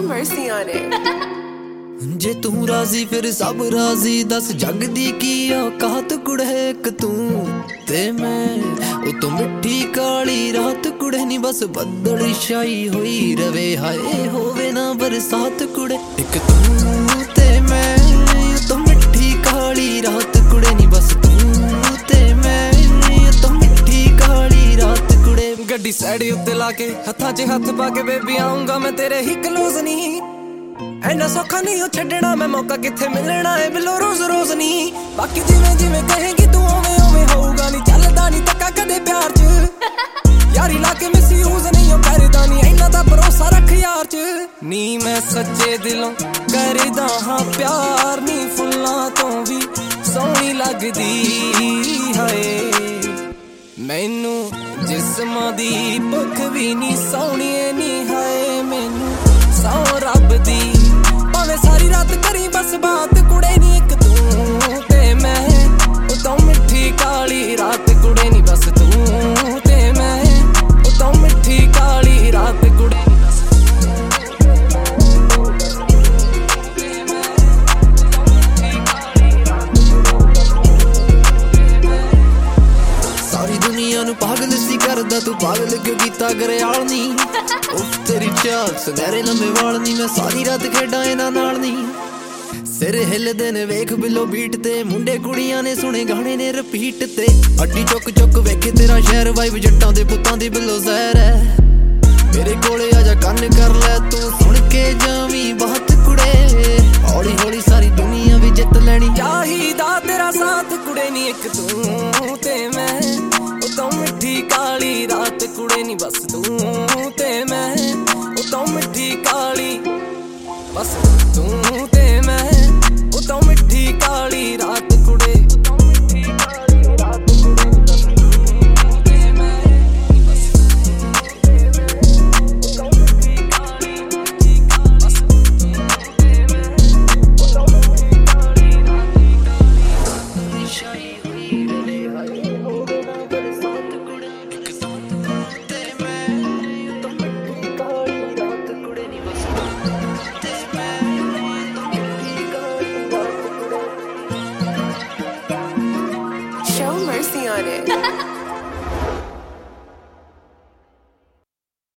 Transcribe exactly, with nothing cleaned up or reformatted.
mercy on it. जे तू राजी फिर सब राजी दस जग दी की औकात कुड़े एक तू ते मैं ओ तू मिठी काली रात कुड़े नी बस बदल छाई होई रवे हाय होवे ना बरसात कुड़े एक तू ते मैं ओ तू मिठी काली रात कुड़े नी बस तू ते मैं ओ तू मिठी काली रात कुड़े गड्डी साइड उत्ते लाके हत्थां च हत्थ पाके बेबी आऊंगा मैं तेरे ही क्लोज नी ऐना सौखा नहीं छड्डना मैं मौका किथे मिलना है बिलो रोज रोज नी बाकी जिवें जिवें कहेगी तू उवें उवें होऊगा नी चलदा नी तक्का कदे प्यार च यारी लाके मिस यूज नहीं करदा नी ऐना दा भरोसा रख यार च नी मैं सच्चे दिलों करदा हां प्यार नी फुल्लां तो भी सोहनी लगदी हाय मैनू जिस्मां दी भुख भी नी सोहनी नी हाय मैनू सौ रब दी भावें सारी रात करी बस बात कुड़े नी एक तू ते मैं उतों मिठी काली रात कुड़े नी बस तू ते मैं उतों मिठी काली रात कुड़े नी बस सारी दुनिया नू पागल सी करदा तू पागल क्यों कीता गरयाल नी उफ तेरी चाल सुनहरे लंबे वाल नी मैं सारी रात खेडा इना नाल नी सिर हिलदे ने वेख बिलो बीट ते मुंडे कुड़ियां ने सुने गाने ने रिपीट ते अड्डी चुक चुक वेखे तेरा शहर वाइब जट्टां दे पुत्तां दी बिलो जहर है मेरे कोले आजा कन्न कर ले तू सुन के जावी बात कुड़े हौली हौली सारी दुनिया भी जित लैनी चाहिदा तेरा साथ कुड़े नी एक तू ते मैं उतों मिठी काली रात कुड़े नी बस तू ते मैं उतों मिठी काली बस